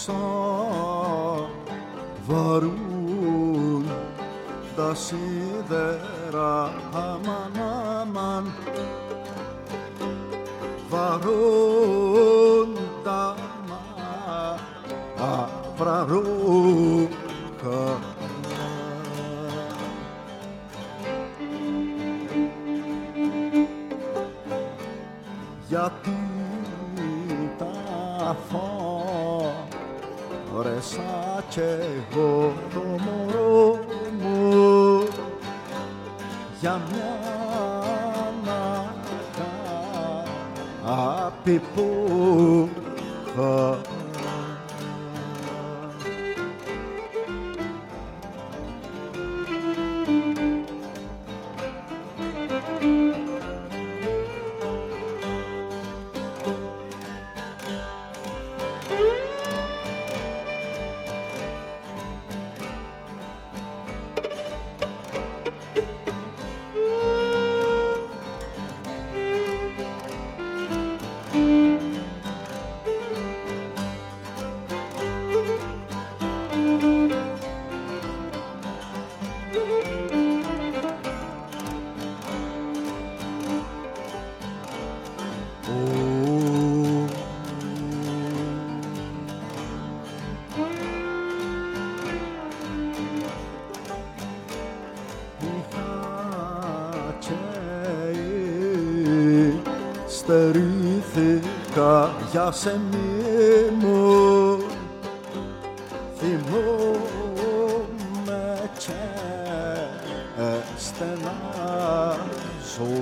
βαρούν τα σίδερα, αμαν, αμαν, βαρούν τα μαύρα ρούχα. Γιατί τα φόρεσα κι εγώ το μωρό μου για μια αγάπη που είχα. Στερήθηκα για σεμί μου, θυμούμαι και στενάζω.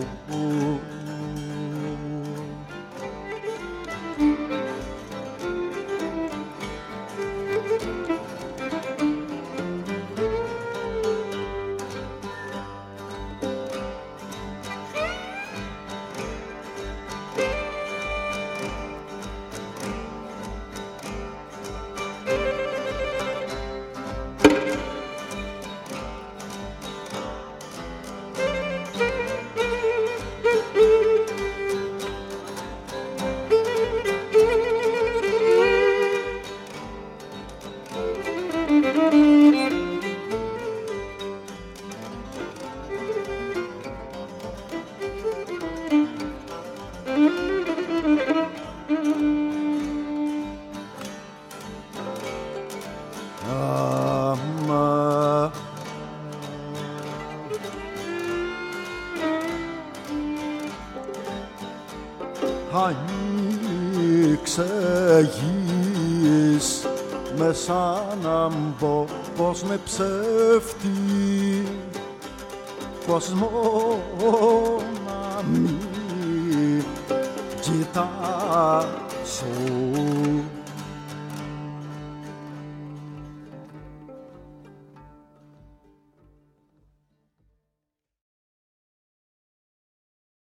Ανοίξε γης μέσα να μπω πως με ψεύτη, πως μόνο να μην κοιτάσω.